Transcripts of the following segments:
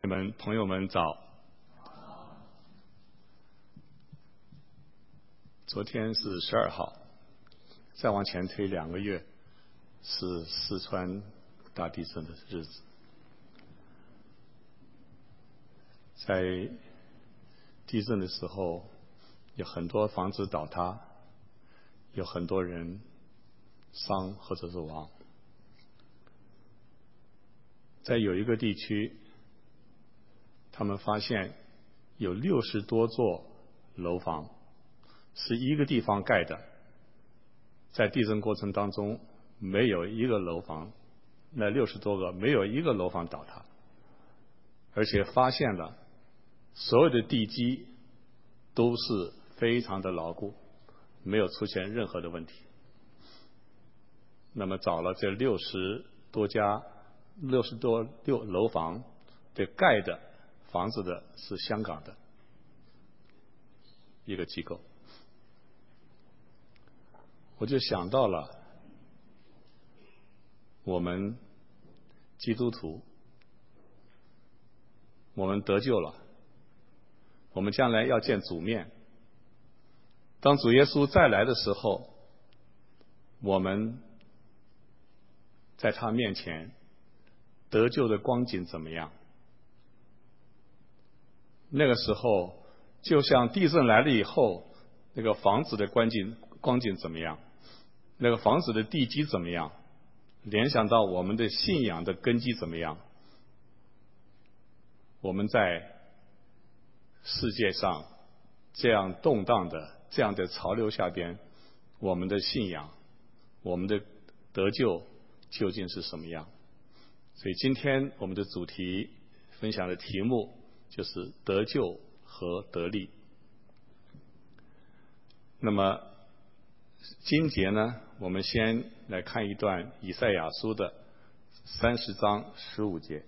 朋友们早。昨天是12号，再往前推2个月是四川大地震的日子。在地震的时候，有很多房子倒塌，有很多人伤或者是亡。在有一个地区，他们发现有60多座楼房是一个地方盖的，在地震过程当中没有一个楼房，那60多个没有一个楼房倒塌，而且发现了所有的地基都是非常的牢固，没有出现任何的问题。那么找了这60多楼房的盖的房子的是香港的一个机构，我就想到了我们基督徒，我们得救了，我们将来要见主面，当主耶稣再来的时候，我们在他面前得救的光景怎么样？那个时候就像地震来了以后，那个房子的光景怎么样？那个房子的地基怎么样？联想到我们的信仰的根基怎么样？我们在世界上这样动荡的这样的潮流下边，我们的信仰，我们的得救究竟是什么样？所以今天我们的主题分享的题目就是得救和得力。那么今节呢，我们先来看一段以赛亚书的30章15节。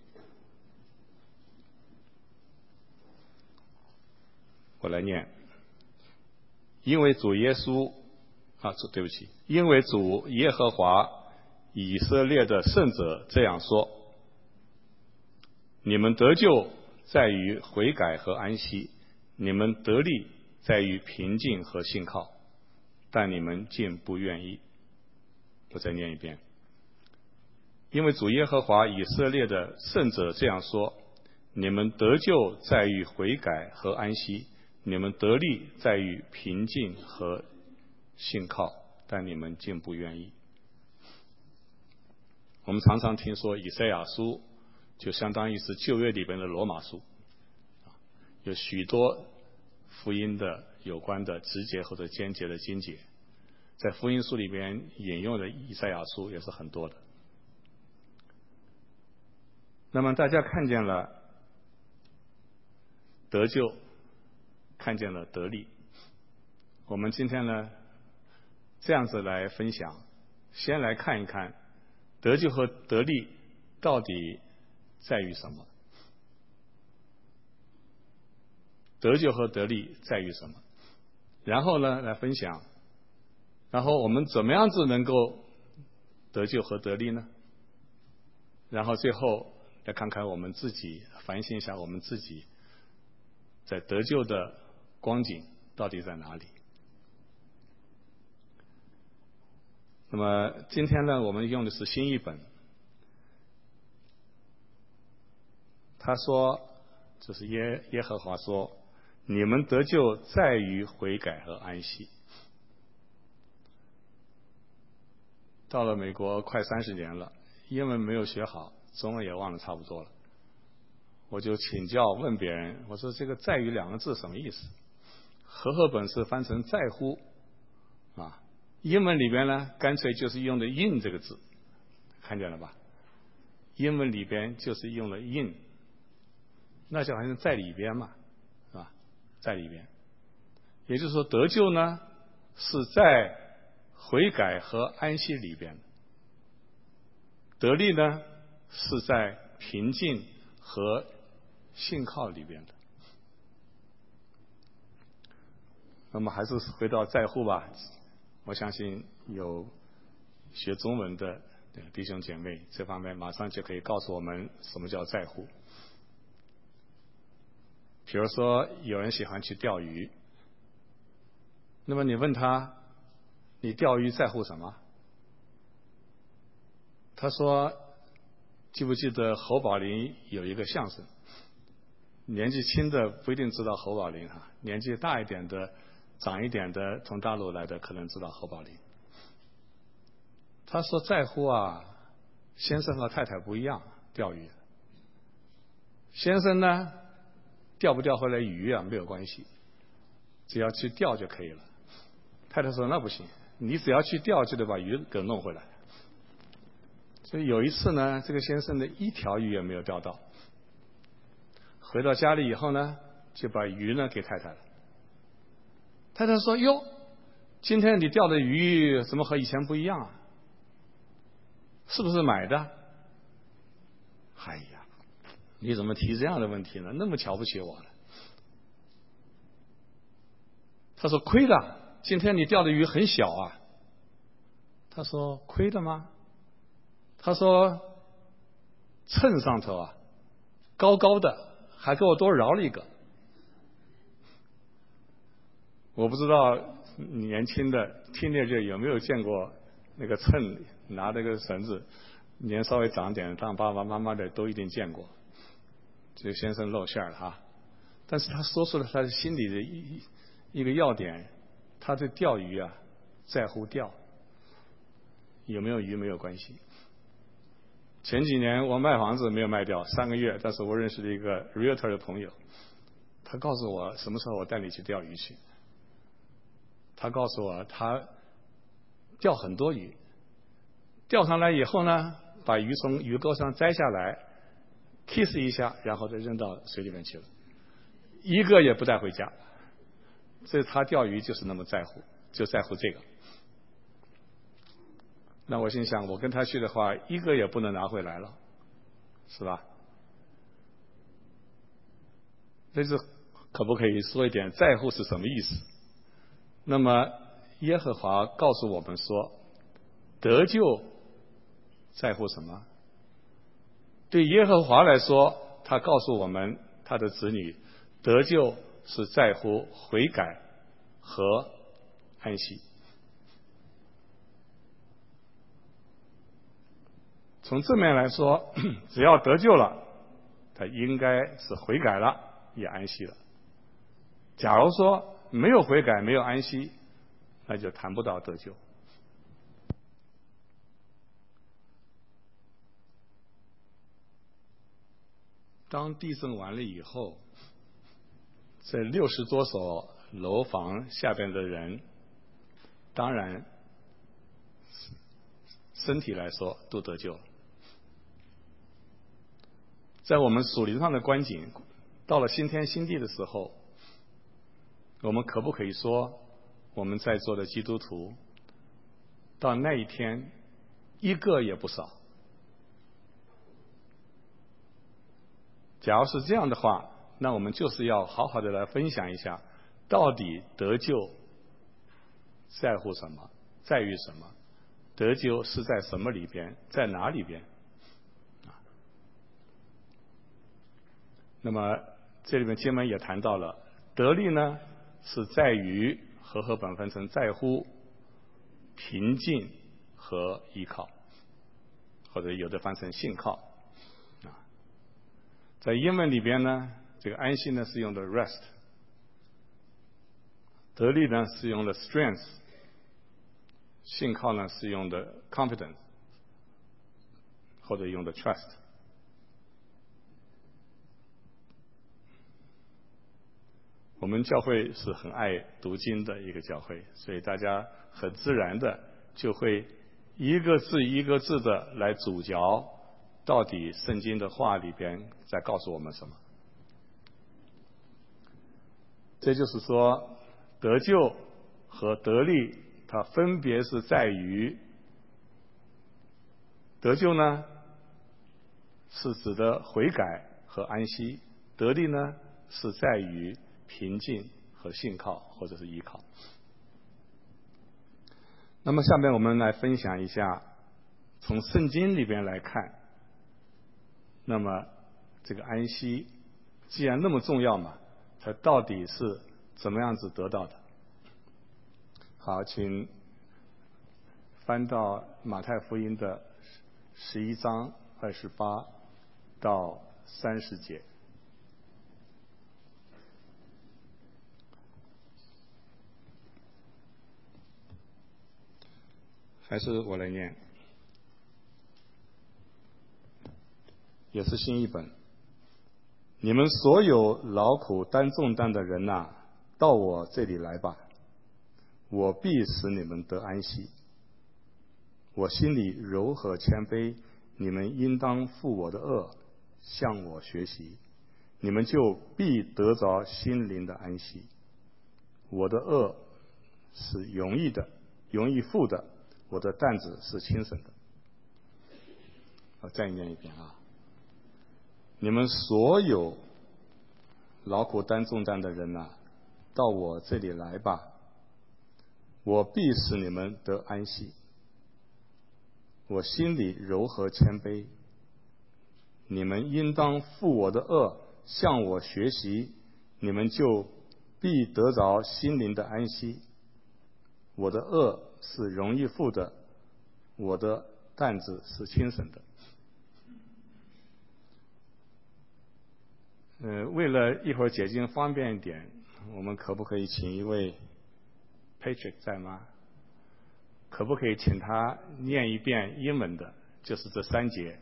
我来念。因为主耶稣对不起，因为主耶和华以色列的圣者这样说：你们得救在于悔改和安息，你们得力在于平静和信靠，但你们竟不愿意。我再念一遍。因为主耶和华以色列的圣者这样说：你们得救在于悔改和安息，你们得力在于平静和信靠，但你们竟不愿意。我们常常听说以赛亚书就相当于是旧约里边的罗马书，有许多福音的有关的直接或者间接的经节，在福音书里边引用的以赛亚书也是很多的。那么大家看见了得救，看见了得力，我们今天呢这样子来分享，先来看一看得救和得力到底在于什么？得救和得力在于什么？然后呢来分享，然后我们怎么样子能够得救和得力呢？然后最后来看看我们自己，反省一下我们自己在得救的光景到底在哪里。那么今天呢，我们用的是新译本。他说，就是耶和华说，你们得救在于悔改和安息。到了美国快30年了，英文没有学好，中文也忘得差不多了。我就请教问别人，我说这个在于2个字什么意思？和合本是翻成在乎英文里边呢干脆就是用的 in 这个字，看见了吧？英文里边就是用了 in， 那就好像在里边嘛，是吧？在里边，也就是说得救呢是在悔改和安息里边，得力呢是在平静和信靠里边的。那么还是回到在乎吧，我相信有学中文的弟兄姐妹这方面马上就可以告诉我们什么叫在乎。 比如说有人喜欢去钓鱼，那么你问他，你钓鱼在乎什么？他说，记不记得侯宝林有一个相声？年纪轻的不一定知道侯宝林哈，年纪大一点的、长一点的，从大陆来的可能知道侯宝林。他说在乎啊，先生和太太不一样，钓鱼。先生呢，钓不钓回来鱼啊没有关系，只要去钓就可以了。太太说那不行，你只要去钓就得把鱼给弄回来。所以有一次呢，这个先生的一条鱼也没有钓到，回到家里以后呢，就把鱼呢给太太了。太太说：“哟，今天你钓的鱼怎么和以前不一样啊？是不是买的？”哎呀，你怎么提这样的问题呢？那么瞧不起我呢？他说：“亏了，今天你钓的鱼很小啊。”他说：“亏了吗？”他说：“秤上头啊，高高的，还给我多饶了一个。”我不知道年轻的听众有没有见过那个秤，拿那个绳子，年稍微长点，当爸爸妈妈的都一定见过。这个先生露馅了哈，但是他说出了他的心里的一个要点，他对钓鱼啊在乎钓，有没有鱼没有关系。前几年我卖房子没有卖掉3个月，但是我认识了一个 realtor 的朋友，他告诉我什么时候我带你去钓鱼去。他告诉我他钓很多鱼，钓上来以后呢，把鱼从鱼钩上摘下来 kiss 一下，然后再扔到水里面去了，一个也不带回家。所以他钓鱼就是那么在乎，就在乎这个。那我心想，我跟他去的话，一个也不能拿回来了，是吧？这是可不可以说一点在乎是什么意思？那么耶和华告诉我们说，得救在乎什么？对耶和华来说，他告诉我们他的子女，得救是在乎悔改和安息。从正面来说，只要得救了，他应该是悔改了，也安息了。假如说没有悔改，没有安息，那就谈不到得救。当地震完了以后，这60多所楼房下边的人，当然身体来说都得救了。在我们属灵上的观景，到了新天新地的时候，我们可不可以说，我们在座的基督徒到那一天一个也不少？假如是这样的话，那我们就是要好好的来分享一下，到底得救在乎什么，在于什么？得救是在什么里边，在哪里边？那么这里面经文也谈到了，得力呢是在于和本分成在乎、平静和依靠，或者有的翻成信靠。在英文里边呢，这个安息呢是用的 rest， 得力呢是用的 strength， 信靠呢是用的 confidence， 或者用的 trust。我们教会是很爱读经的一个教会，所以大家很自然的就会一个字一个字的来咀嚼，到底圣经的话里边在告诉我们什么。这就是说，得救和得力，它分别是在于，得救呢是指的悔改和安息，得力呢是在于平静和信靠，或者是依靠。那么下面我们来分享一下，从圣经里边来看，那么这个安息既然那么重要嘛， 它到底是怎么样子得到的。好，请翻到马太福音的11章28到30节。还是我来念，也是新译本。你们所有劳苦担重担的人呐，到我这里来吧，我必使你们得安息。我心里柔和谦卑，你们应当负我的恶，向我学习，你们就必得着心灵的安息。我的恶是容易的，容易负的，我的担子是轻省的。我再念一遍啊！你们所有劳苦担重担的人呐，到我这里来吧，我必使你们得安息。我心里柔和谦卑，你们应当负我的恶，向我学习，你们就必得着心灵的安息。我的恶是容易负的，我的担子是轻省的。为了一会儿解经方便一点，我们可不可以请一位 Patrick 在吗？可不可以请他念一遍英文的，就是这3节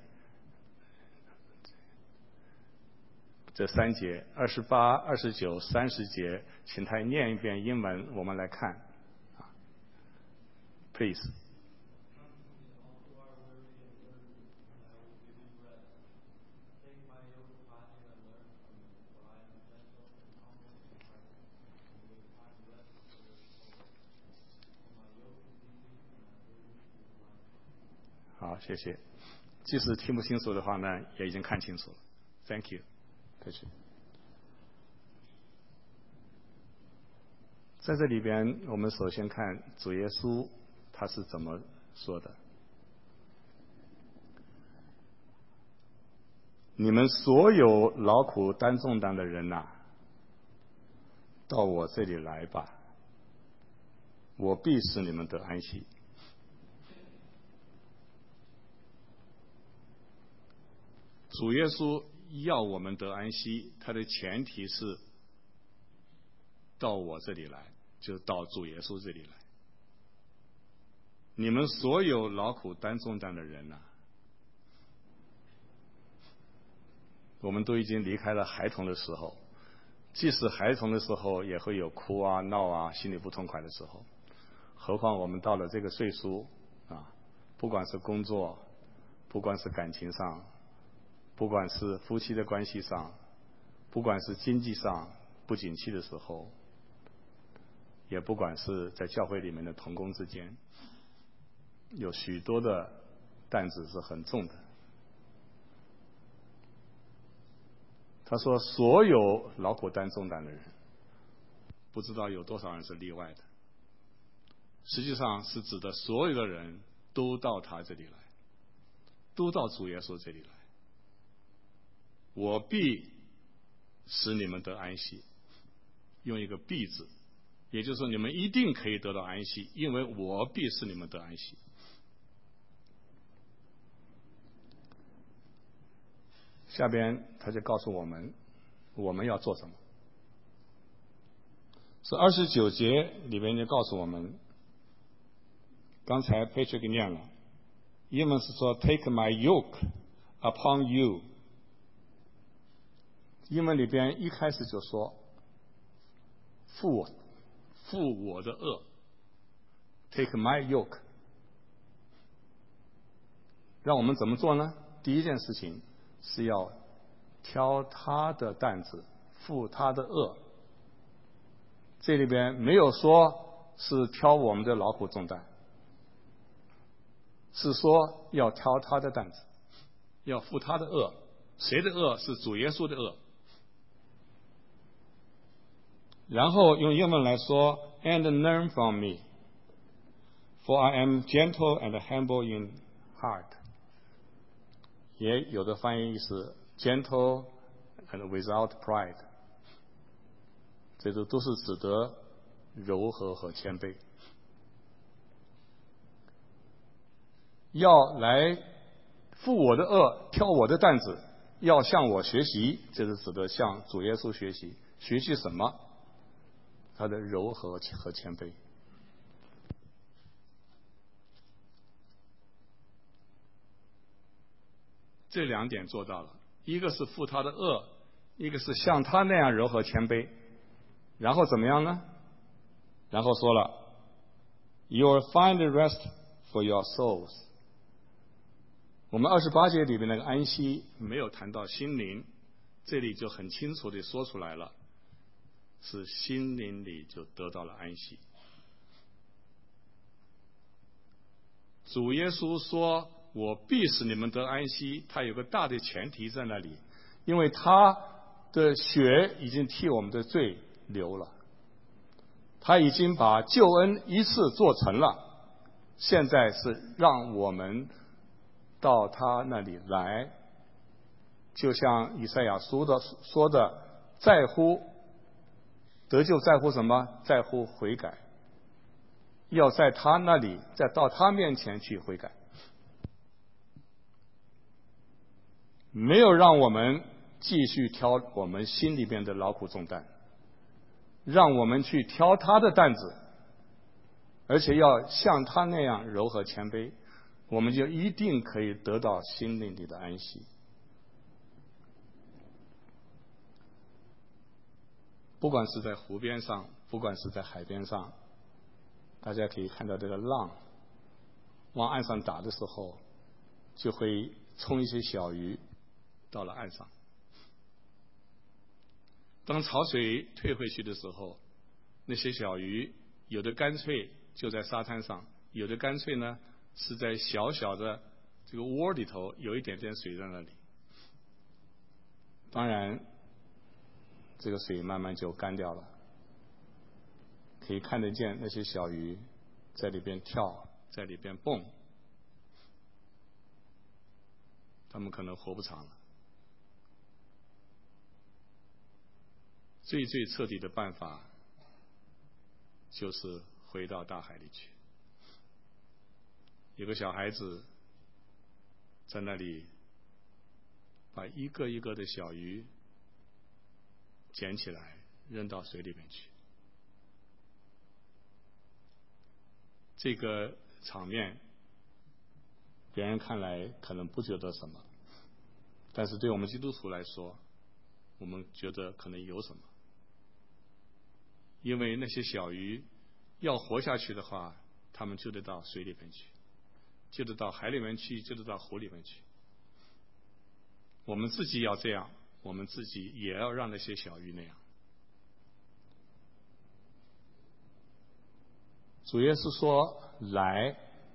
28、29、30节，请他念一遍英文，我们来看。Please.好，谢谢。即使听不清楚的话呢，也已经看清楚了。Thank you， 谢谢。在这里边，我们首先看主耶稣他是怎么说的。你们所有劳苦担重担的人呐，到我这里来吧，我必使你们得安息。主耶稣要我们得安息，他的前提是到我这里来，就到主耶稣这里来。你们所有劳苦担重担的人呐，我们都已经离开了孩童的时候，即使孩童的时候也会有哭啊、闹啊、心里不痛快的时候，何况我们到了这个岁数啊，不管是工作，不管是感情上，不管是夫妻的关系上，不管是经济上不景气的时候，也不管是在教会里面的同工之间，有许多的担子是很重的。他说所有劳苦担重担的人，不知道有多少人是例外的，实际上是指的所有的人都到他这里来，都到主耶稣这里来。我必使你们得安息，用一个必字，也就是说你们一定可以得到安息，因为我必使你们得安息。下边他就告诉我们我们要做什么。是29节里边就告诉我们，刚才 Patrick 念了，英文是说 Take my yoke upon you， 英文里边一开始就说负我的恶， Take my yoke。 让我们怎么做呢？第一件事情是要挑他的担子，负他的恶。这里边没有说是挑我们的劳苦重担，是说要挑他的担子，要负他的恶。谁的恶？是主耶稣的恶。然后用英文来说 And learn from me, for I am gentle and humble in heart。 也有的翻译是 gentle and without pride。 这都是指得柔和和谦卑。要来负我的恶，挑我的担子，要向我学习，这是指的向主耶稣学习。学习什么？他的柔和和谦卑。这2点做到了，一个是负他的恶，一个是像他那样柔和谦卑。然后怎么样呢？然后说了 You will find rest for your souls。 我们28节里面那个安息没有谈到心灵，这里就很清楚地说出来了，是心灵里就得到了安息。主耶稣说我必使你们得安息，他有个大的前提在那里，因为他的血已经替我们的罪流了，他已经把救恩一次做成了，现在是让我们到他那里来，就像以赛亚书说的，在乎得救，在乎什么？在乎悔改，要在他那里，再到他面前去悔改。没有让我们继续挑我们心里边的劳苦重担，让我们去挑他的担子，而且要像他那样柔和谦卑，我们就一定可以得到心灵里的安息。不管是在湖边上，不管是在海边上，大家可以看到这个浪往岸上打的时候，就会冲一些小鱼到了岸上。当潮水退回去的时候，那些小鱼有的干脆就在沙滩上，有的干脆呢是在小小的这个窝里头有一点点水在那里。当然这个水慢慢就干掉了，可以看得见那些小鱼在里边跳，在里边蹦，它们可能活不长了。最彻底的办法就是回到大海里去。有个小孩子在那里把一个一个的小鱼捡起来扔到水里面去。这个场面别人看来可能不觉得什么，但是对我们基督徒来说，我们觉得可能有什么。因为那些小鱼要活下去的话，它们就得到水里面去，就得到海里面去，就得到湖里面去。我们自己要这样，我们自己也要让那些小鱼那样。主耶稣说来，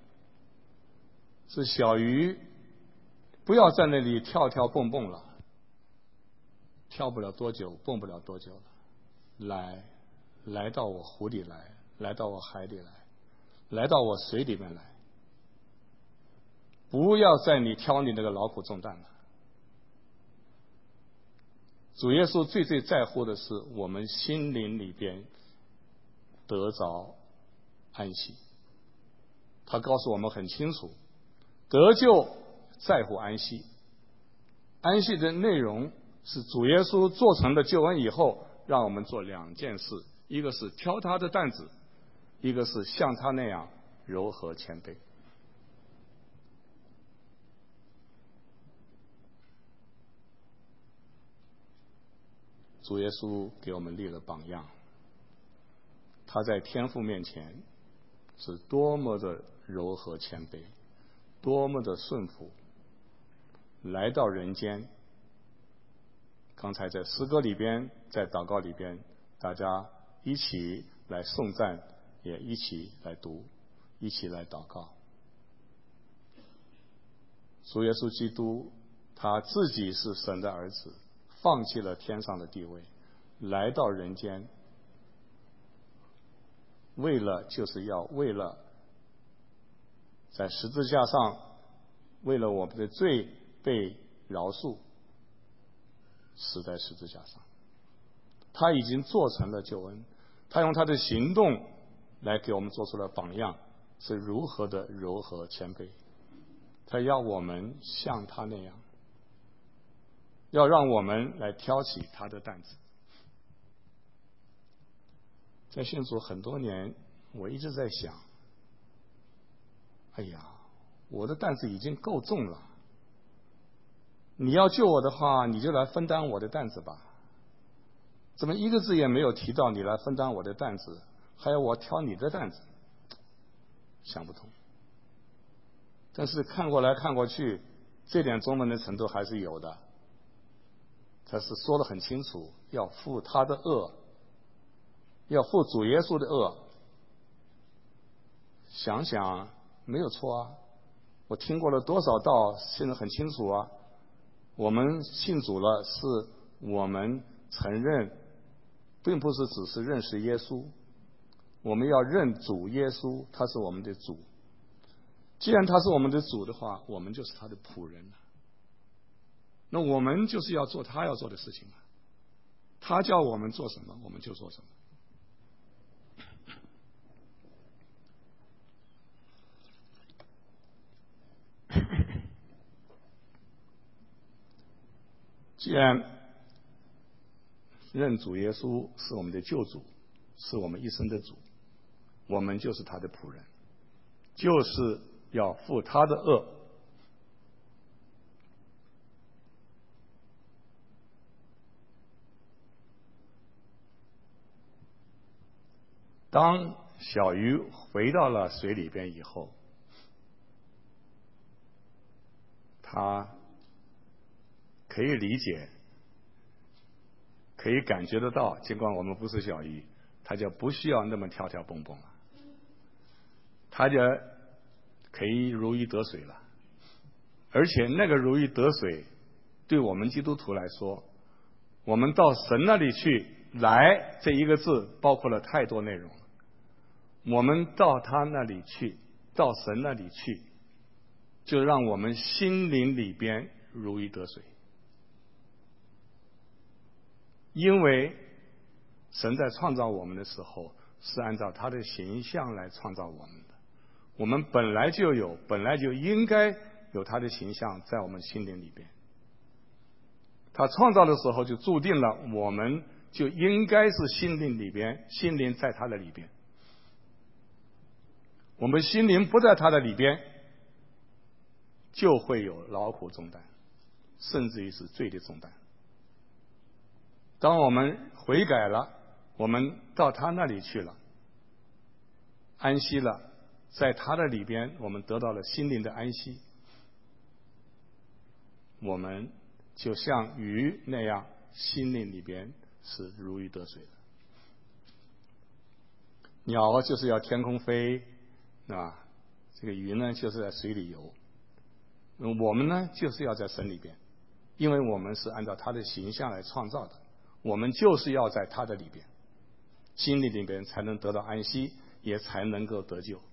是小鱼不要在那里跳跳蹦蹦了，跳不了多久，蹦不了多久了，来到我湖里来，来到我海里来，来到我水里面来，不要在你挑你那个劳苦重担了。主耶稣最在乎的是我们心灵里边得着安息。他告诉我们很清楚，得救在乎安息，安息的内容是主耶稣做成的救恩以后，让我们做2件事，一个是挑他的担子，一个是像他那样柔和谦卑。主耶稣给我们立了榜样，他在天父面前是多么的柔和谦卑，多么的顺服，来到人间。刚才在诗歌里边，在祷告里边，大家一起来颂赞，也一起来读，一起来祷告。主耶稣基督他自己是神的儿子，放弃了天上的地位，来到人间，为了在十字架上，为了我们的罪被饶恕，死在十字架上。 他已经做成了救恩，他用他的行动来给我们做出了榜样，是如何的柔和谦卑。他要我们像他那样，要让我们来挑起他的担子。在信主很多年，我一直在想，哎呀，我的担子已经够重了，你要救我的话，你就来分担我的担子吧。怎么一个字也没有提到你来分担我的担子，还要我挑你的担子？想不通。但是看过来看过去，这点中文的程度还是有的。他是说得很清楚，要负他的恶，要负主耶稣的恶。想想没有错啊，我听过了多少道，现在很清楚啊。我们信主了，是我们承认，并不是只是认识耶稣，我们要认主耶稣，他是我们的主。既然他是我们的主的话，我们就是他的仆人了。那我们就是要做他要做的事情了。他叫我们做什么，我们就做什么。既然认主耶稣是我们的救主，是我们一生的主，我们就是他的仆人，就是要负他的恶。当小鱼回到了水里边以后，他可以理解，可以感觉得到，尽管我们不是小鱼，他就不需要那么跳跳蹦蹦了，他就可以如鱼得水了。而且那个如鱼得水，对我们基督徒来说，我们到神那里去，来这一个字包括了太多内容了。我们到他那里去，到神那里去，就让我们心灵里边如鱼得水。因为神在创造我们的时候，是按照他的形象来创造我们的，我们本来就应该有他的形象在我们心灵里边。他创造的时候就注定了，我们就应该是心灵里边，心灵在他的里边。我们心灵不在他的里边，就会有劳苦重担，甚至于是罪的重担。当我们悔改了，我们到他那里去了，安息了，在他的里边，我们得到了心灵的安息，我们就像鱼那样，心灵里边是如鱼得水的。鸟就是要天空飞，啊，这个鱼呢就是在水里游。我们呢就是要在神里边，因为我们是按照他的形象来创造的，我们就是要在他的里边，心里边才能得到安息，也才能够得救。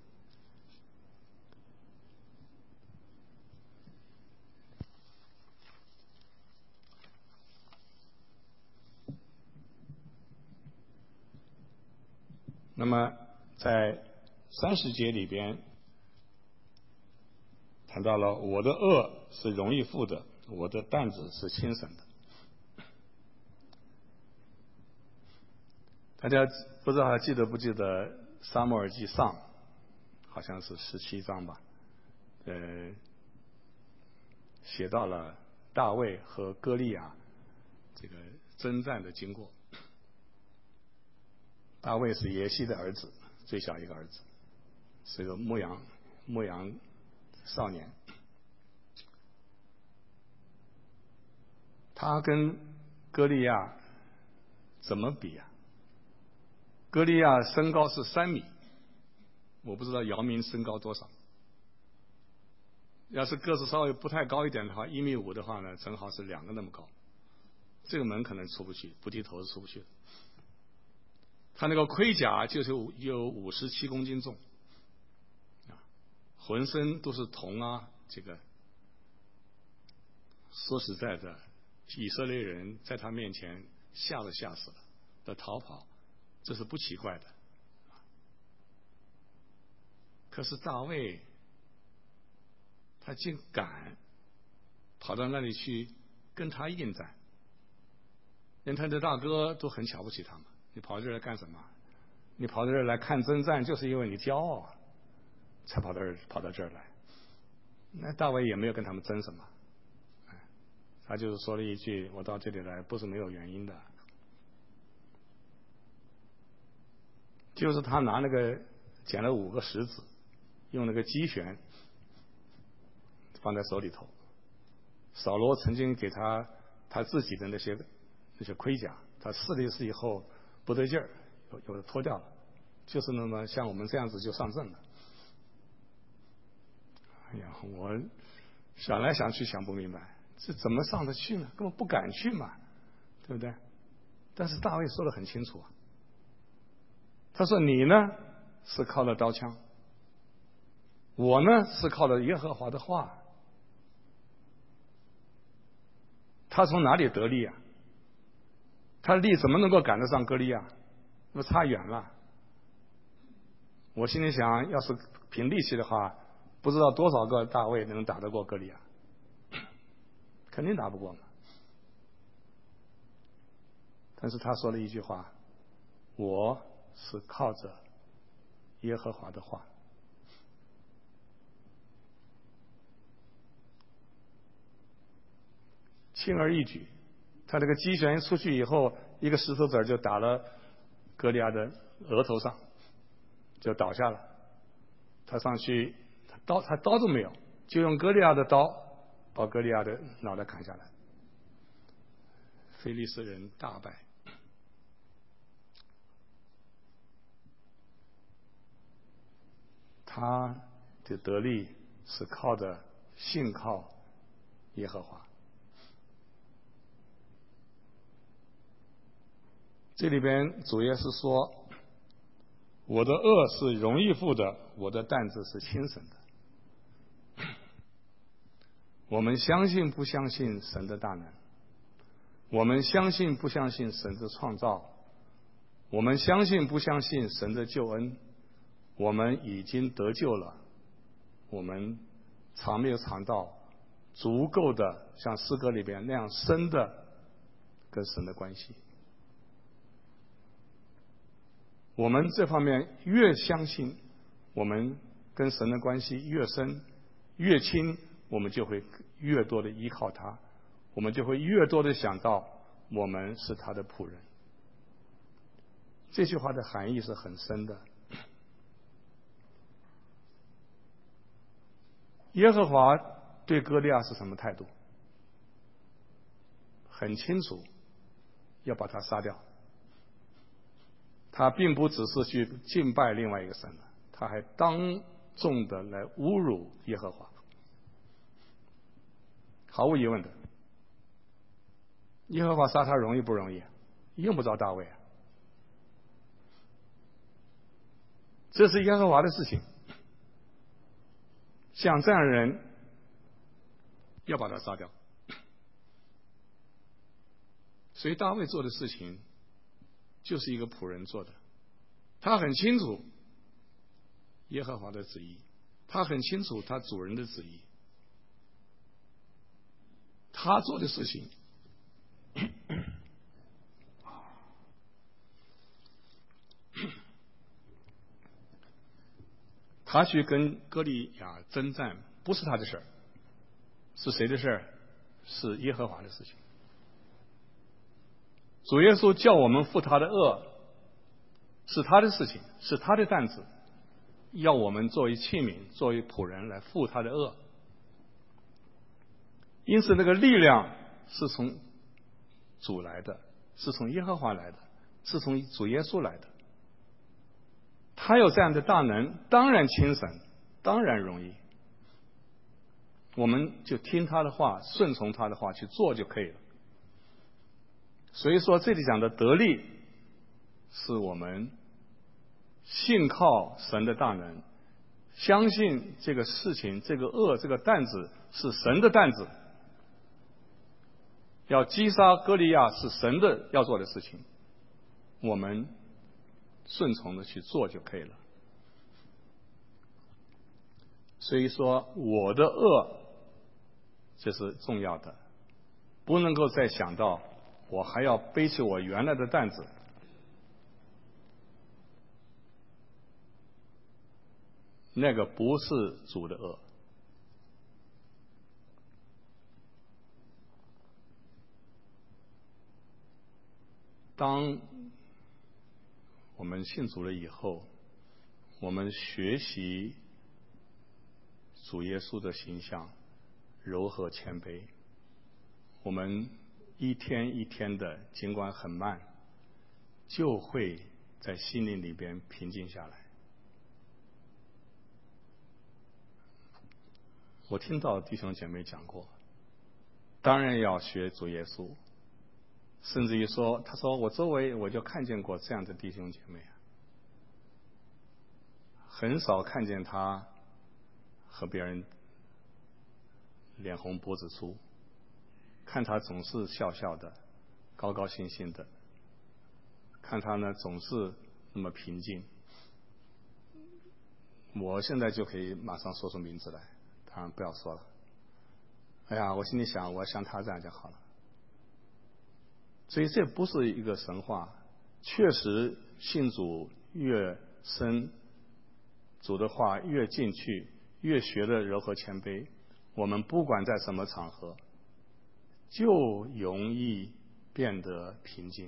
那么在30节里边谈到了，我的恶是容易负的，我的担子是轻省的。大家不知道还记得不记得撒母耳记上，好像是17章吧，写到了大卫和歌利亚这个征战的经过。大卫是耶西的儿子，最小一个儿子，是个牧羊少年。他跟歌利亚怎么比啊？歌利亚身高是3米，我不知道姚明身高多少。要是个子稍微不太高一点的话，1.5米的话呢，正好是2个那么高。这个门可能出不去，不低头是出不去的。他那个盔甲就是有57公斤重，浑身都是铜啊，这个说实在的，以色列人在他面前吓都吓死了。 的逃跑，这是不奇怪的。可是大卫他竟敢跑到那里去跟他应战，连他的大哥都很瞧不起他们。你跑这儿来干什么？你跑到这儿来看征战，就是因为你骄傲才跑到这儿来。那大卫也没有跟他们争什么，他就是说了一句：“我到这里来不是没有原因的。”就是他拿那个捡了5个石子，用那个机旋放在手里头。扫罗曾经给他自己的那些盔甲，他试了一试以后不对劲儿，有的脱掉了，就是那么像我们这样子就上阵了。哎呀，我想来想去想不明白，这怎么上得去呢？根本不敢去嘛，对不对？但是大卫说得很清楚啊，他说：“你呢是靠了刀枪，我呢是靠了耶和华的话。”他从哪里得力啊？他的力怎么能够赶得上歌利亚？那差远了。我心里想，要是凭力气的话，不知道多少个大卫能打得过歌利亚，肯定打不过嘛。但是他说了一句话：“我是靠着耶和华的话。”轻而易举，他这个机旋出去以后，一个石头子儿就打了歌利亚的额头上，就倒下了。他上去，他刀都没有，就用歌利亚的刀把歌利亚的脑袋砍下来。非利士人大败。他的得力是靠着信靠耶和华。这里边主耶稣说：“我的恶是容易负的，我的担子是轻省的。”我们相信不相信神的大能？我们相信不相信神的创造？我们相信不相信神的救恩？我们已经得救了，我们尝没有尝到足够的像诗歌里边那样深的跟神的关系。我们这方面越相信我们跟神的关系越深越亲，我们就会越多的依靠他，我们就会越多的想到我们是他的仆人。这句话的含义是很深的。耶和华对歌利亚是什么态度？很清楚，要把他杀掉。他并不只是去敬拜另外一个神了，他还当众的来侮辱耶和华。毫无疑问的，耶和华杀他容易不容易？用不着大卫啊，这是耶和华的事情。像这样的人，要把他杀掉。所以大卫做的事情就是一个仆人做的，他很清楚耶和华的旨意，他很清楚他主人的旨意，他做的事情他去跟歌利亚征战不是他的事儿，是谁的事儿？是耶和华的事情。主耶稣叫我们负他的恶，是他的事情，是他的担子，要我们作为器皿，作为仆人来负他的恶。因此那个力量是从主来的，是从耶和华来的，是从主耶稣来的。他有这样的大能，当然轻省，当然容易，我们就听他的话，顺从他的话去做就可以了。所以说这里讲的得力，是我们信靠神的大能，相信这个事情，这个恶，这个担子是神的担子，要击杀歌利亚是神的要做的事情， 我们顺从的去做就可以了。所以说我的恶这是重要的，不能够再想到我还要背起我原来的担子。那个不是主的恶。当我们信主了以后，我们学习主耶稣的形象，柔和谦卑，我们一天一天的，尽管很慢，就会在心灵里边平静下来。我听到弟兄姐妹讲过，当然要学主耶稣，甚至于说，他说我周围我就看见过这样的弟兄姐妹，很少看见他和别人脸红脖子粗，看他总是笑笑的，高高兴兴的，看他呢总是那么平静。我现在就可以马上说出名字来，当然不要说了。哎呀，我心里想，我像他这样就好了。所以这不是一个神话，确实信主越深，主的话越进去，越学的柔和谦卑，我们不管在什么场合，就容易变得平静。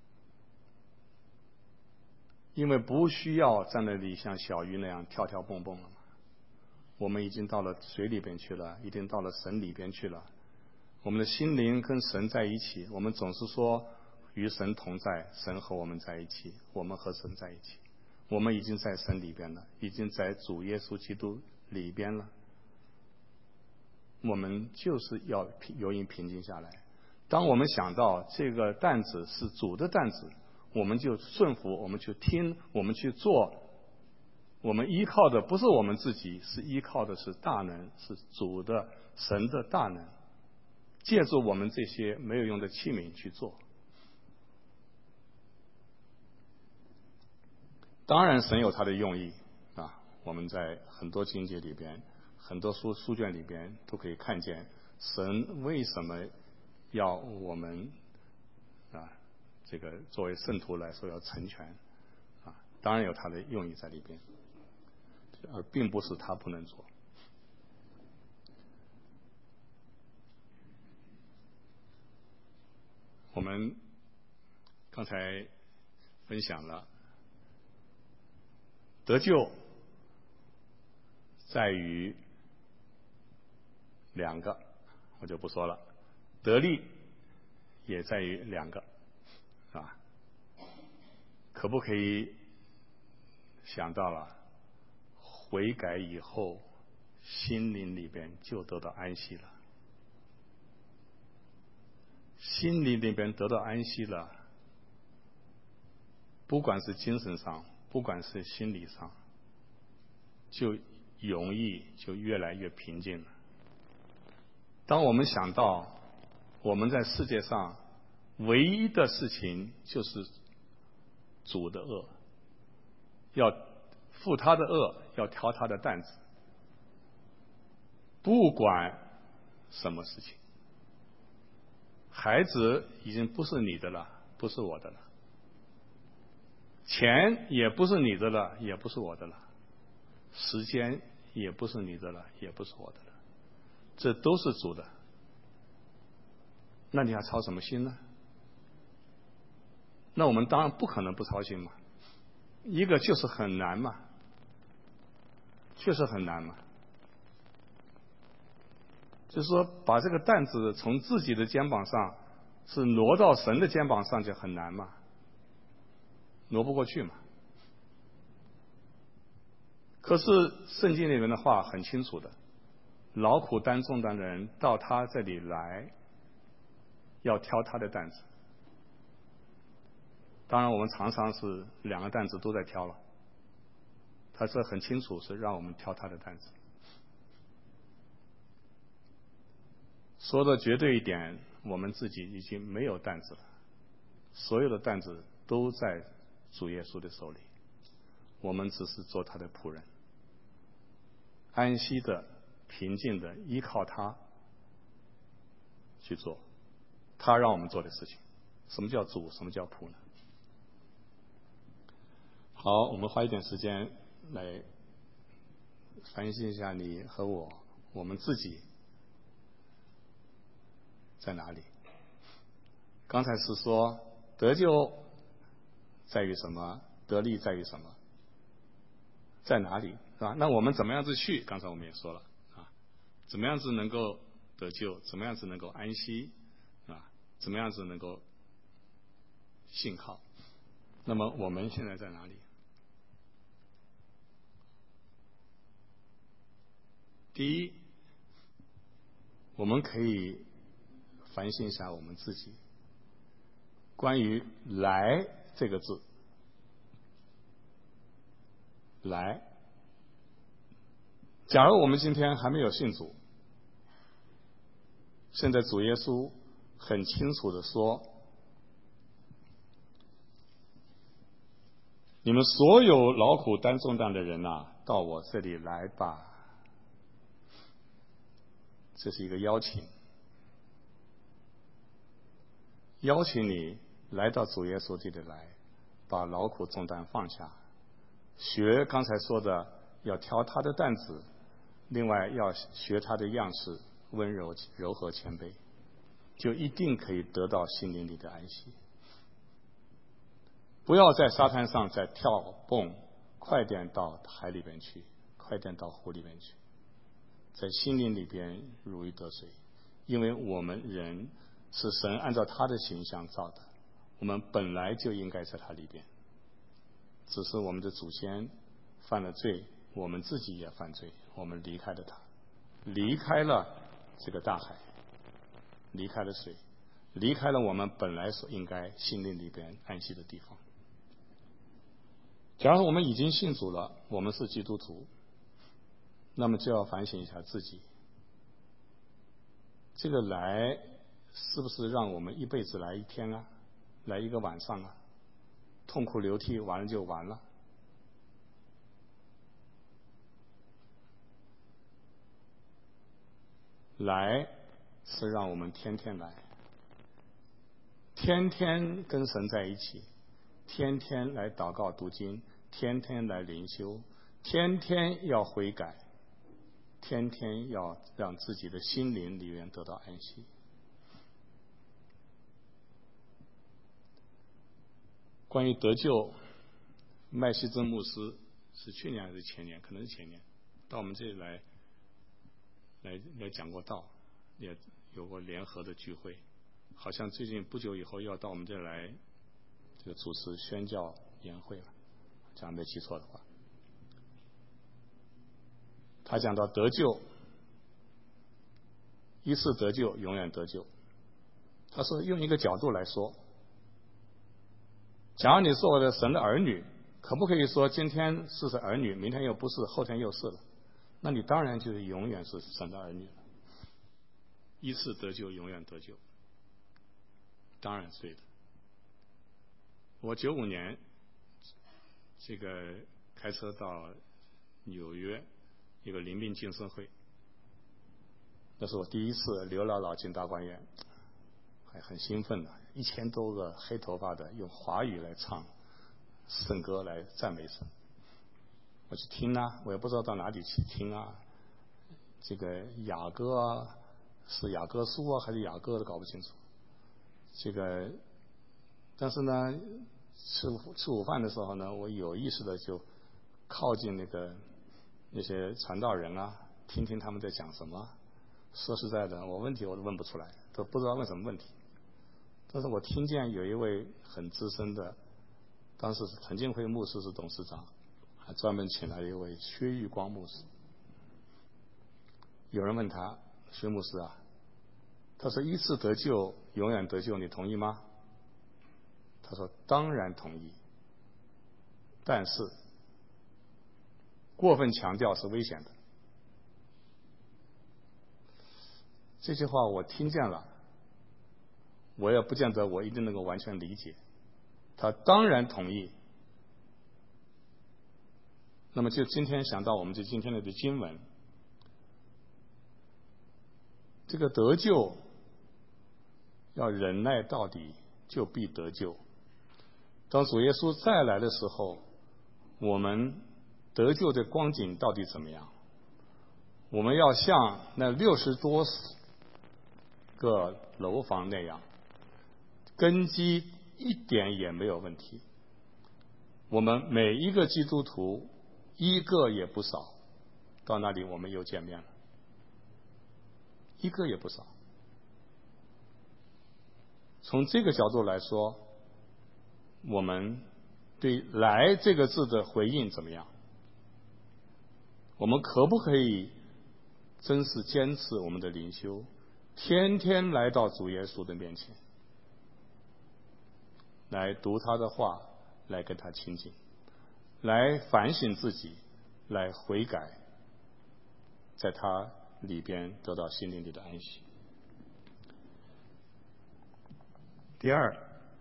因为不需要在那里像小鱼那样跳跳蹦蹦了嘛，我们已经到了水里边去了，已经到了神里边去了。我们的心灵跟神在一起，我们总是说与神同在，神和我们在一起，我们和神在一起。我们已经在神里边了，已经在主耶稣基督里边了。我们就是要容易平静下来。当我们想到这个担子是主的担子，我们就顺服，我们去听，我们去做。我们依靠的不是我们自己，是依靠的是大能，是主的神的大能，借助我们这些没有用的器皿去做。当然神有他的用意啊，我们在很多经节里边，很多书卷里边都可以看见神为什么要我们啊这个作为圣徒来说要成全啊，当然有他的用意在里边，而并不是他不能做。我们刚才分享了得救在于两个，我就不说了，得力也在于两个，啊，可不可以想到了悔改以后心灵里边就得到安息了，心灵里边得到安息了，不管是精神上，不管是心理上，就容易就越来越平静了。当我们想到我们在世界上唯一的事情就是主的恶，要负他的恶，要挑他的担子，不管什么事情，孩子已经不是你的了，不是我的了，钱也不是你的了，也不是我的了，时间也不是你的了，也不是我的了，这都是主的。那你还操什么心呢？那我们当然不可能不操心嘛，一个就是很难嘛，确实很难嘛。就是说把这个担子从自己的肩膀上是挪到神的肩膀上就很难嘛，挪不过去嘛。可是圣经里面的话很清楚的，劳苦担重担的人到他这里来，要挑他的担子。当然我们常常是两个担子都在挑了，他这很清楚是让我们挑他的担子。说的绝对一点，我们自己已经没有担子了，所有的担子都在主耶稣的手里，我们只是做他的仆人，安息的、平静的依靠他去做他让我们做的事情。什么叫主？什么叫仆呢？好，我们花一点时间来反省一下你和我们自己在哪里。刚才是说得救在于什么，得力在于什么，在哪里，是吧？那我们怎么样子去？刚才我们也说了啊，怎么样子能够得救，怎么样子能够安息啊，怎么样子能够信靠。那么我们现在在哪里？第一，我们可以反省一下我们自己，关于来这个字，来，假如我们今天还没有信主，现在主耶稣很清楚地说，你们所有劳苦担重担的人呐，到我这里来吧。这是一个邀请，邀请你来到主耶稣这里来，把劳苦重担放下，学刚才说的要挑他的担子，另外要学他的样式，温柔柔和谦卑，就一定可以得到心灵里的安息。不要在沙滩上再跳蹦，快点到海里边去，快点到湖里边去，在心灵里边如鱼得水。因为我们人是神按照他的形象造的，我们本来就应该在他里边，只是我们的祖先犯了罪，我们自己也犯罪，我们离开了他，离开了这个大海，离开了水，离开了我们本来所应该心灵里边安息的地方。假如我们已经信主了，我们是基督徒，那么就要反省一下自己，这个来是不是让我们一辈子来一天啊，来一个晚上啊，痛哭流涕完了就完了？来是让我们天天来，天天跟神在一起，天天来祷告读经，天天来灵修，天天要悔改，天天要让自己的心灵里面得到安息。关于得救，麦希真牧师是去年还是前年，可能是前年，到我们这里来讲过道，也有过联合的聚会，好像最近不久以后要到我们这里来这个主持宣教年会了，假如没记错的话。他讲到得救，一次得救永远得救。他说用一个角度来说，假如你是我的神的儿女，可不可以说今天是儿女，明天又不是，后天又是了？那你当然就是永远是神的儿女了。一次得救永远得救，当然是对的。我95年这个开车到纽约一个灵命晋升会，那是我第一次刘姥姥进大观园，还很兴奋的，1000多个黑头发的用华语来唱圣歌来赞美神。我去听啊，我也不知道到哪里去听啊，这个雅歌啊，是雅歌书啊还是雅歌的搞不清楚。这个但是呢，吃午饭的时候呢，我有意识的就靠近那些传道人啊，听听他们在讲什么。说实在的，我问题我都问不出来，都不知道问什么问题。但是我听见有一位很资深的，当时是陈敬辉牧师是董事长，还专门请来一位薛玉光牧师。有人问他，薛牧师啊，他说一次得救永远得救，你同意吗？他说当然同意，但是过分强调是危险的。这句话我听见了，我也不见得我一定能够完全理解， 他当然同意。那么就今天想到我们今天的经文，这个得救要忍耐到底，就必得救。当主耶稣再来的时候，我们得救的光景到底怎么样？我们要像那60多个楼房那样，根基一点也没有问题。我们每一个基督徒一个也不少，到那里我们又见面了，一个也不少。从这个角度来说，我们对“来”这个字的回应怎么样？我们可不可以真是坚持我们的灵修，天天来到主耶稣的面前，来读他的话，来跟他亲近，来反省自己，来悔改，在他里边得到心灵里的安息。第二，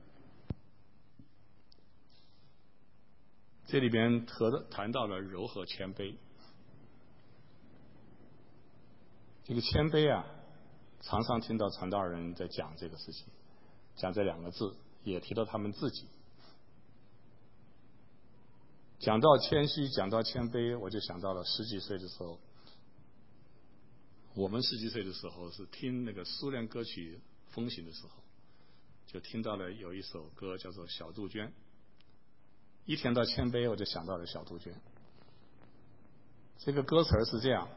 这里边谈到了柔和谦卑。这个谦卑啊，常常听到传道人在讲这个事情，讲这2个字，也提到他们自己。讲到谦虚，讲到谦卑，我就想到了10几岁的时候，我们10几岁的时候是听那个苏联歌曲风行的时候，就听到了有一首歌叫做《小杜鹃》。一听到谦卑，我就想到了小杜鹃。这个歌词是这样：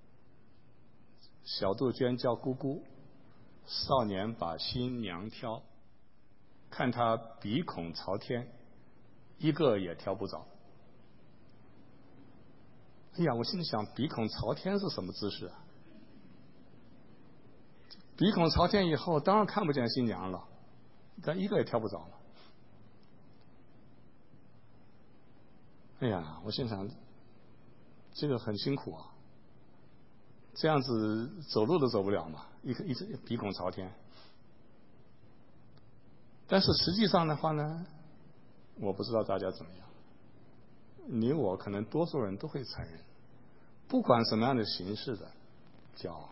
小杜鹃叫姑姑，少年把新娘挑，看她鼻孔朝天，一个也挑不着。哎呀，我心里想，鼻孔朝天是什么姿势啊？鼻孔朝天以后，当然看不见新娘了，但一个也挑不着了。哎呀，我心想，这个很辛苦啊，这样子走路都走不了嘛，一直鼻孔朝天。但是实际上的话呢，我不知道大家怎么样，你我可能多数人都会承认，不管什么样的形式的骄傲，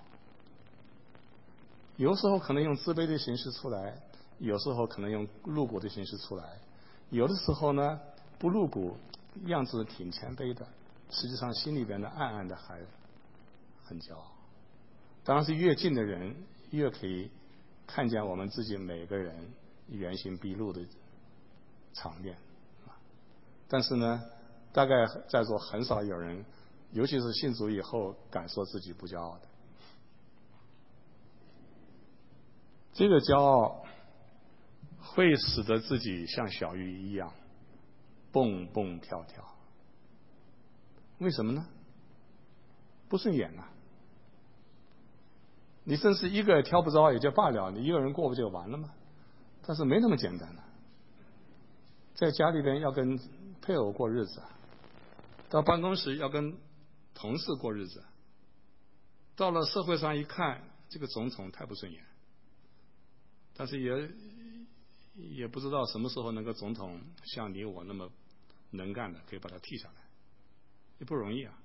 有时候可能用自卑的形式出来，有时候可能用露骨的形式出来，有的时候呢不露骨，样子挺谦卑的，实际上心里边的暗暗的还很骄傲。当然是越近的人越可以看见我们自己每个人原形毕露的场面。但是呢，大概在座很少有人，尤其是信主以后敢说自己不骄傲的。这个骄傲会使得自己像小鱼一样蹦蹦跳跳。为什么呢？不顺眼啊！你甚至一个也挑不着也就罢了，你一个人过不就完了吗？但是没那么简单的。在家里边要跟配偶过日子，到办公室要跟同事过日子，到了社会上一看，这个总统太不顺眼，但是也不知道什么时候能够总统像你我那么能干的，可以把他替下来，也不容易啊。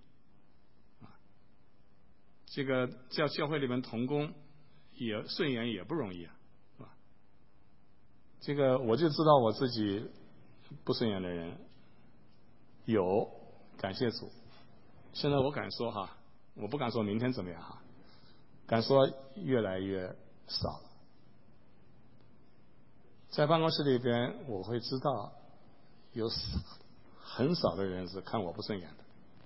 这个在教会里面同工也顺眼也不容易啊，是吧？这个我就知道我自己不顺眼的人有，感谢主。现在我敢说哈，我不敢说明天怎么样哈，敢说越来越少了。在办公室里边，我会知道有很少的人是看我不顺眼的。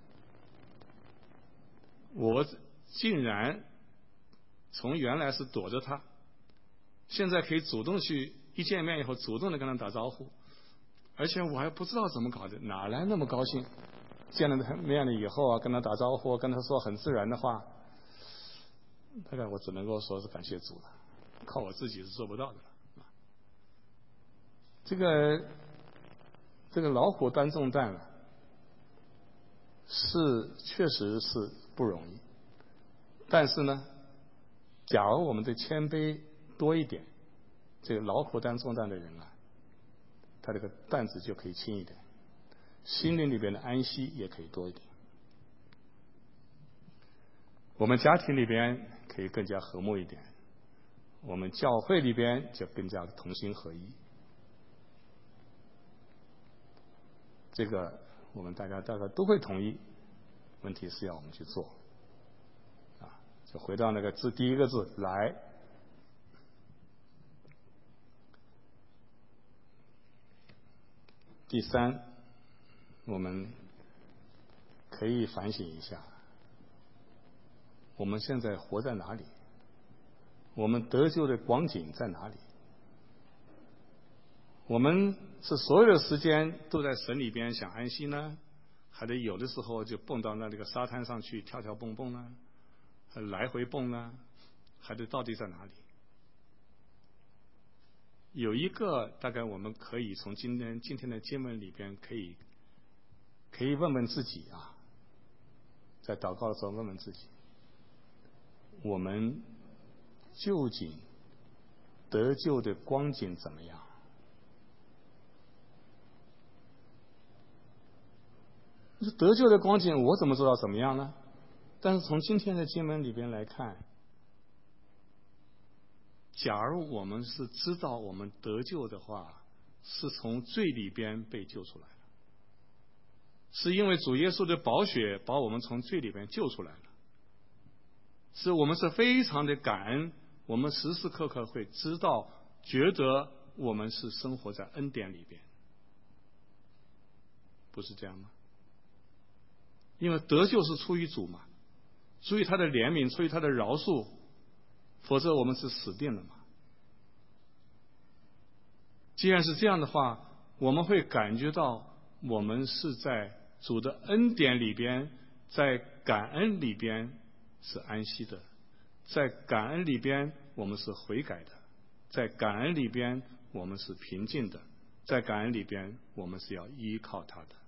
我竟然从原来是躲着他，现在可以主动去，一见面以后主动的跟他打招呼，而且我还不知道怎么搞的，哪来那么高兴？见了他面了以后啊，跟他打招呼，跟他说很自然的话，大概我只能够说是感谢主了，靠我自己是做不到的。这个老虎担重担啊，确实是不容易。但是呢，假如我们的谦卑多一点，这个老虎担重担的人啊， 他这个担子就可以轻一点，心灵里边的安息也可以多一点，我们家庭里边可以更加和睦一点，我们教会里边就更加的同心合一。这个我们大家都会同意，问题是要我们去做啊。就回到那个字，第一个字来。第三，我们可以反省一下，我们现在活在哪里？我们得救的光景在哪里？我们是所有的时间都在神里边想安息呢，还得有的时候就蹦到那个沙滩上去跳跳蹦蹦呢，还来回蹦呢，还得到底在哪里？有一个大概我们可以从今天的经文里边可以问问自己啊，在祷告的时候问问自己，我们究竟得救的光景怎么样？得救的光景我怎么知道怎么样呢？但是从今天的经文里边来看，假如我们是知道我们得救的话，是从罪里边被救出来了，是因为主耶稣的宝血把我们从罪里边救出来了，是我们是非常的感恩，我们时时刻刻会知道觉得我们是生活在恩典里边，不是这样吗？因为得救是出于主嘛，出于他的怜悯，出于他的饶恕，否则我们是死定了嘛。既然是这样的话，我们会感觉到我们是在主的恩典里边，在感恩里边是安息的，在感恩里边我们是悔改的，在感恩里边我们是平静的，在感恩里边我们是要依靠他的。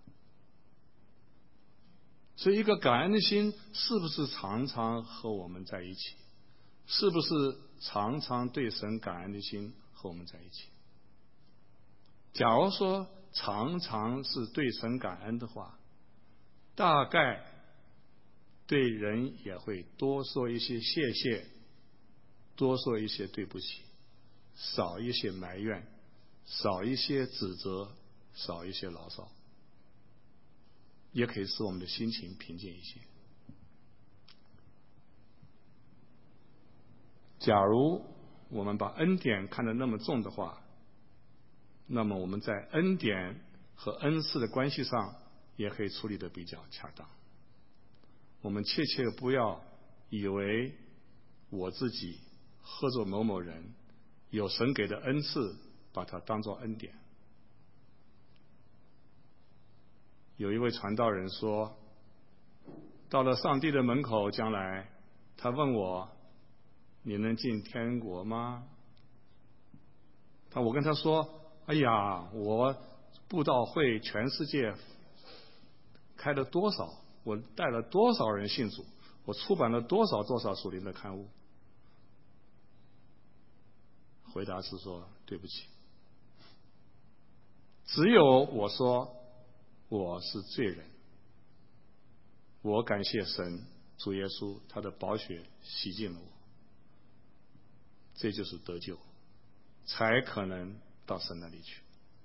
所以一个感恩的心是不是常常和我们在一起？是不是常常对神感恩的心和我们在一起？假如说常常是对神感恩的话，大概对人也会多说一些谢谢，多说一些对不起，少一些埋怨，少一些指责，少一些牢骚，也可以使我们的心情平静一些。假如我们把恩典看得那么重的话，那么我们在恩典和恩赐的关系上也可以处理得比较恰当。我们切切不要以为我自己或者某某人有神给的恩赐，把它当作恩典。有一位传道人说，到了上帝的门口，将来他问我，你能进天国吗？我跟他说，哎呀，我布道会全世界开了多少，我带了多少人信主，我出版了多少属灵的刊物。回答是说，对不起，只有我说我是罪人，我感谢神主耶稣他的宝血洗净了我，这就是得救，才可能到神那里去。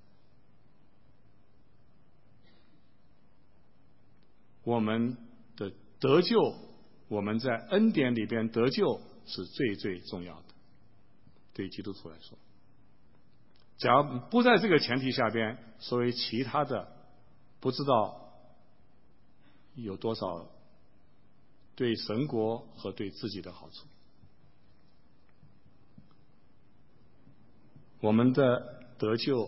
我们的得救，我们在恩典里边得救是最最重要的，对基督徒来说。假如不在这个前提下边，所谓其他的不知道有多少对神国和对自己的好处。我们的得救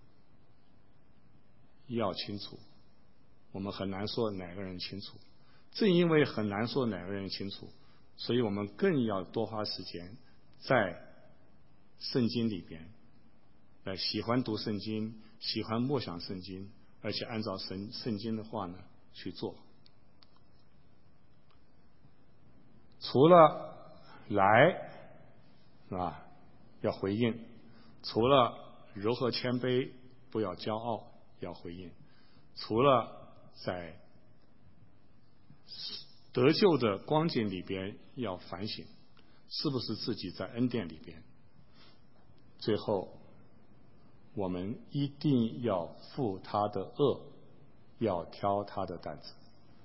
要清楚，我们很难说哪个人清楚，正因为很难说哪个人清楚，所以我们更要多花时间在圣经里边，喜欢读圣经，喜欢默想圣经，而且按照圣经的话呢去做。除了来要回应，除了柔和谦卑不要骄傲，要回应。除了在得救的光景里边要反省，是不是自己在恩典里边。最后我们一定要负他的恶，要挑他的担子。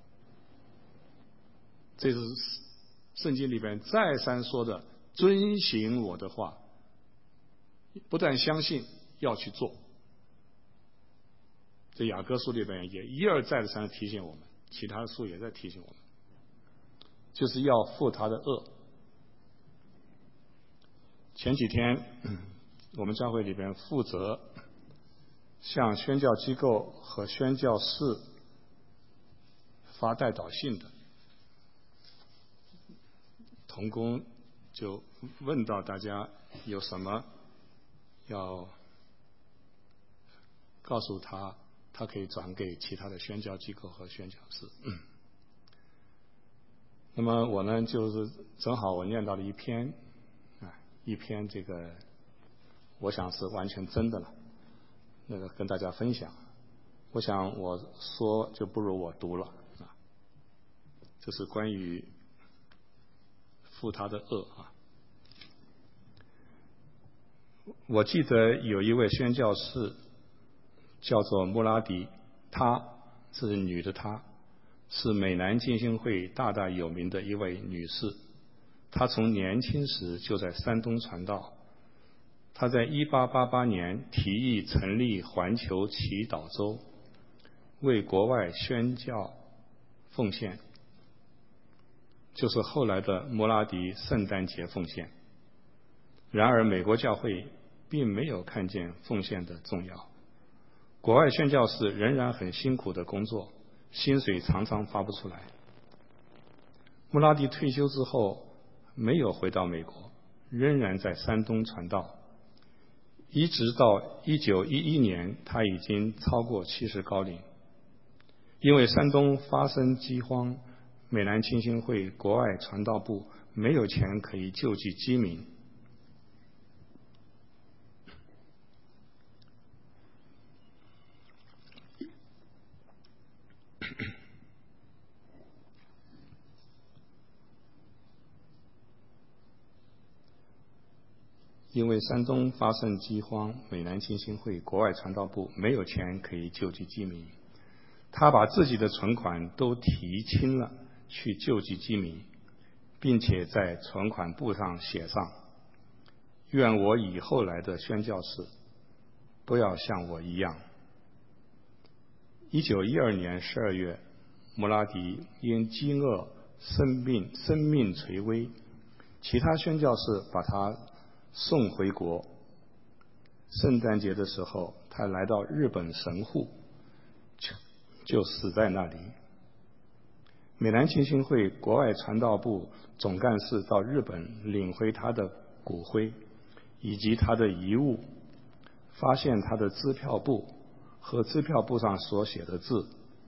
这是圣经里边再三说的，遵行我的话，不但相信，要去做。这雅各书里边也一而再三提醒我们，其他的书也在提醒我们，就是要负他的恶。前几天我们教会里边负责向宣教机构和宣教士发代祷信的同工就问到大家有什么要告诉他，他可以转给其他的宣教机构和宣教士。那么我呢，就是正好我念到了一篇这个我想是完全真的了，那个跟大家分享。我想我说就不如我读了这是关于负他的恶我记得有一位宣教士叫做穆拉迪，她是女的，她是美南浸信会大大有名的一位女士。她从年轻时就在山东传道。她在1888年提议成立环球祈祷周，为国外宣教奉献，就是后来的摩拉迪圣诞节奉献。然而美国教会并没有看见奉献的重要，国外宣教士仍然很辛苦的工作，薪水常常发不出来。穆拉迪退休之后没有回到美国，仍然在山东传道，一直到1911年他已经超过70高龄。因为山东发生饥荒，美南浸信会国外传道部没有钱可以救济饥民。因为山东发生饥荒，美南浸信会国外传道部没有钱可以救济饥民，他把自己的存款都提清了去救济饥民，并且在存款簿上写上：愿我以后来的宣教士不要像我一样。1912年12月，穆拉迪因饥饿生命垂危，其他宣教士把他送回国。圣诞节的时候，他来到日本神户，就死在那里。美南浸信会国外传道部总干事到日本领回他的骨灰以及他的遗物，发现他的支票簿和支票簿上所写的字，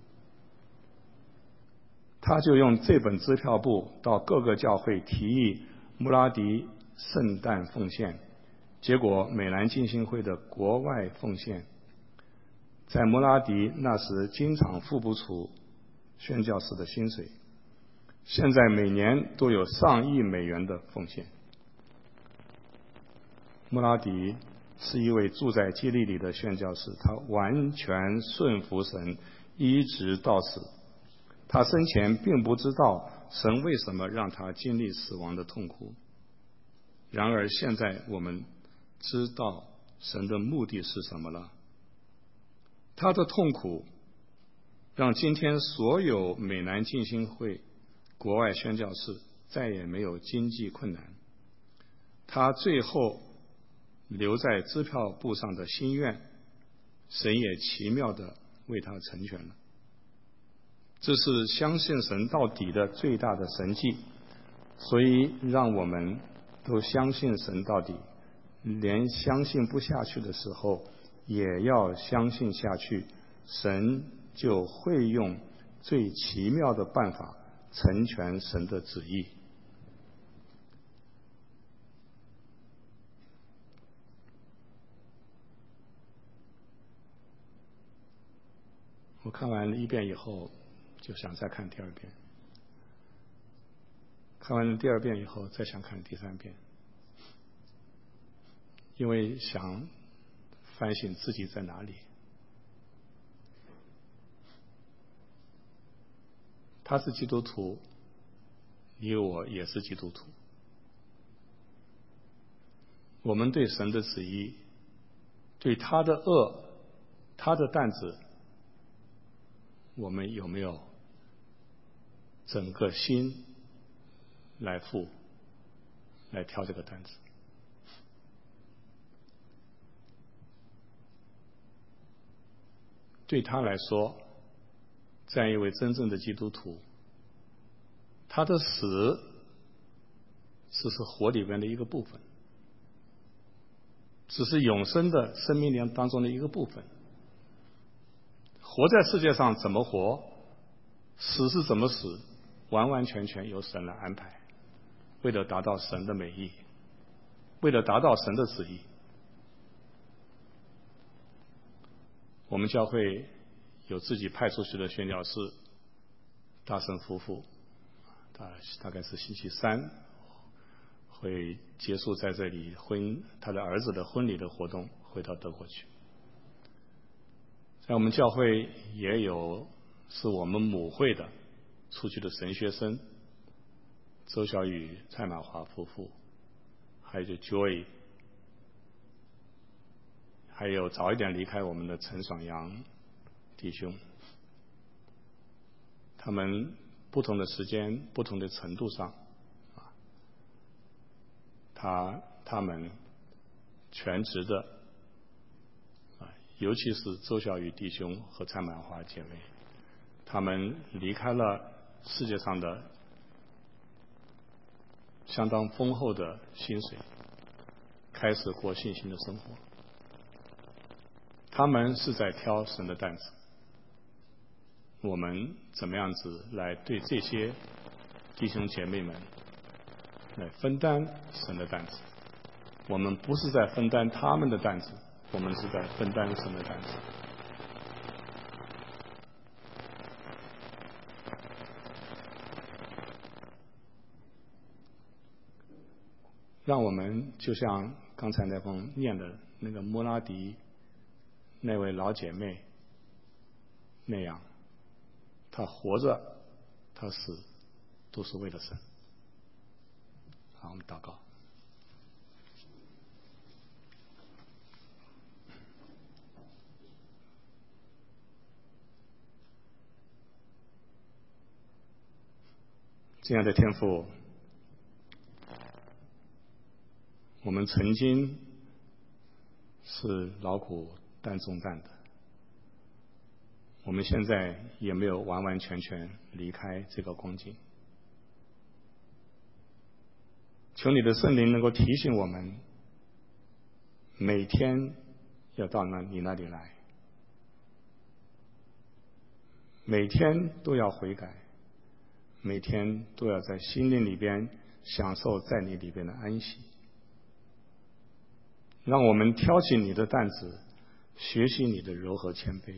他就用这本支票簿到各个教会提议穆拉迪圣诞奉献，结果美南浸信会的国外奉献在穆拉迪那时经常付不出宣教士的薪水，现在每年都有上亿美元的奉献。穆拉迪是一位住在基利里的宣教士，他完全顺服神，一直到死。他生前并不知道神为什么让他经历死亡的痛苦，然而现在我们知道神的目的是什么了。他的痛苦让今天所有美南浸信会国外宣教士再也没有经济困难，他最后留在支票簿上的心愿，神也奇妙地为他成全了。这是相信神到底的最大的神迹，所以让我们都相信神到底，连相信不下去的时候也要相信下去，神就会用最奇妙的办法成全神的旨意。 我看完了一遍以后，就想再看第二遍。看完了第二遍以后，再想看第三遍，因为想反省自己在哪里。他是基督徒，你我也是基督徒。我们对神的旨意，对他的恶，他的担子，我们有没有整个心来负，来挑这个担子？对他来说，这样一位真正的基督徒，他的死只是活里面的一个部分，只是永生的生命当中的一个部分。活在世界上怎么活，死是怎么死，完完全全由神来安排，为了达到神的美意，为了达到神的旨意。我们教会有自己派出去的宣教士大圣夫妇，大概是星期三会结束在这里他的儿子的婚礼的活动，回到德国去。在我们教会也有是我们母会的出去的神学生，周小雨、蔡满华夫妇，还有 Joy， 还有早一点离开我们的陈爽阳弟兄。他们不同的时间、不同的程度上，他们全职的，尤其是周小雨弟兄和蔡满华姐妹，他们离开了世界上的相当丰厚的薪水，开始过信心的生活。他们是在挑神的担子，我们怎么样子来对这些弟兄姐妹们来分担神的担子？我们不是在分担他们的担子，我们是在分担神的担子。让我们就像刚才那封念的那个莫拉迪那位老姐妹那样，她活着，她死，都是为了神。好，我们祷告。这样的天父，我们曾经是劳苦担重担的，我们现在也没有完完全全离开这个光景。求你的圣灵能够提醒我们，每天要到你那里来，每天都要悔改，每天都要在心灵里边享受在你里边的安息。让我们挑起你的担子，学习你的柔和谦卑。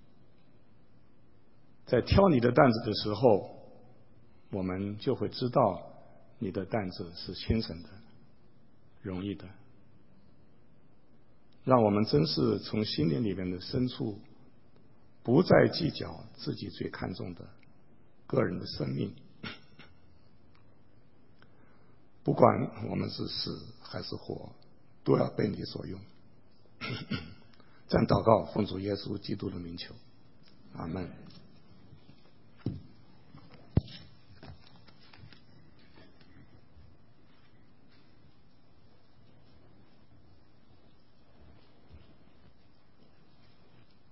在挑你的担子的时候，我们就会知道你的担子是轻省的，容易的。让我们真是从心灵里面的深处，不再计较自己最看重的个人的生命，不管我们是死还是活，都要被你所用。这样祷告，奉主耶稣基督的名求，阿们。